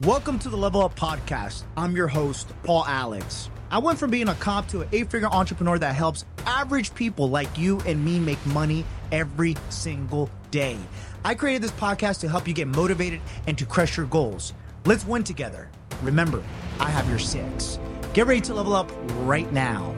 Welcome to the Level Up Podcast. I'm your host, Paul Alex. I went from being a cop to an 8-figure entrepreneur that helps average people like you and me make money every single day. I created this podcast to help you get motivated and to crush your goals. Let's win together. Remember, I have your 6. Get ready to level up right now.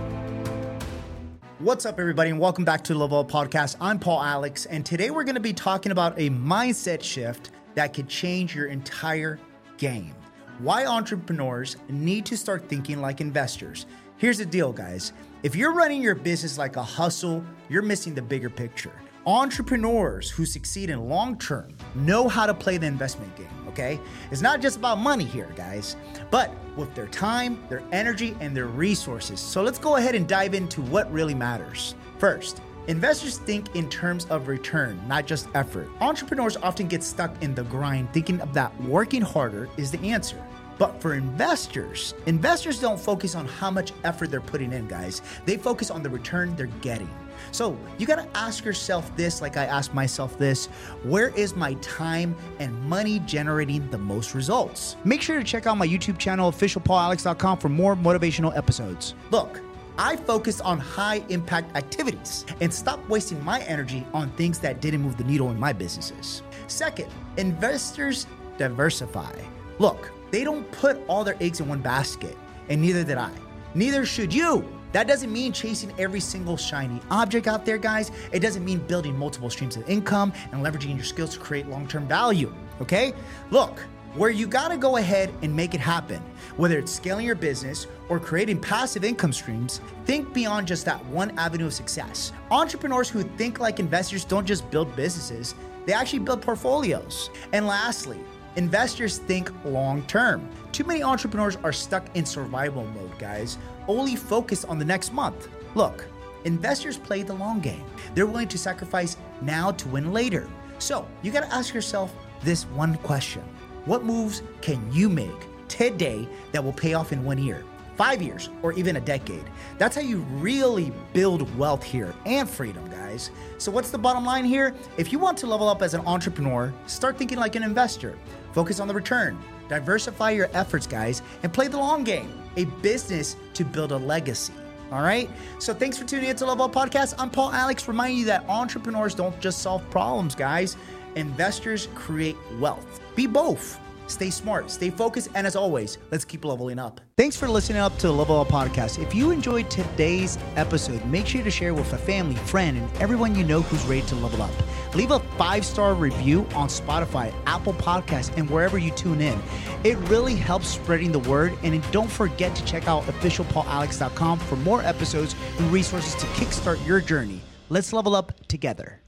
What's up, everybody, and welcome back to the Level Up Podcast. I'm Paul Alex, and today we're going to be talking about a mindset shift that could change your entire game. Why entrepreneurs need to start thinking like investors. Here's the deal, guys. If you're running your business like a hustle, you're missing the bigger picture. Entrepreneurs who succeed in long term know how to play the investment game, okay? It's not just about money here, guys, but with their time, their energy, and their resources. So let's go ahead and dive into what really matters. First, investors think in terms of return, not just effort. Entrepreneurs often get stuck in the grind, thinking of that working harder is the answer. But for investors don't focus on how much effort they're putting in, guys. They focus on the return they're getting. So you gotta ask yourself this, like I asked myself this: where is my time and money generating the most results? Make sure to check out my YouTube channel, officialpaulalex.com, for more motivational episodes. Look, I focused on high impact activities and stopped wasting my energy on things that didn't move the needle in my businesses. Second, investors diversify. Look, they don't put all their eggs in one basket, and neither did I. Neither should you. That doesn't mean chasing every single shiny object out there, guys. It doesn't mean building multiple streams of income and leveraging your skills to create long-term value, okay? Look, where you gotta go ahead and make it happen, whether it's scaling your business or creating passive income streams, think beyond just that one avenue of success. Entrepreneurs who think like investors don't just build businesses, they actually build portfolios. And lastly, investors think long-term. Too many entrepreneurs are stuck in survival mode, guys, only focused on the next month. Look, investors play the long game. They're willing to sacrifice now to win later. So you gotta ask yourself this one question: what moves can you make today that will pay off in 1 year, 5 years, or even a decade? That's how you really build wealth here and freedom, guys. So what's the bottom line here? If you want to level up as an entrepreneur, start thinking like an investor. Focus on the return. Diversify your efforts, guys, and play the long game. A business to build a legacy. All right? So thanks for tuning in to Level Up Podcast. I'm Paul Alex, reminding you that entrepreneurs don't just solve problems, guys. Investors create wealth. Be both. Stay smart, stay focused, and as always, let's keep leveling up. Thanks for listening up to the Level Up Podcast. If you enjoyed today's episode, make sure to share with a family, friend, and everyone you know who's ready to level up. Leave a 5-star review on Spotify, Apple Podcasts, and wherever you tune in. It really helps spreading the word, and don't forget to check out officialpaulalex.com for more episodes and resources to kickstart your journey. Let's level up together.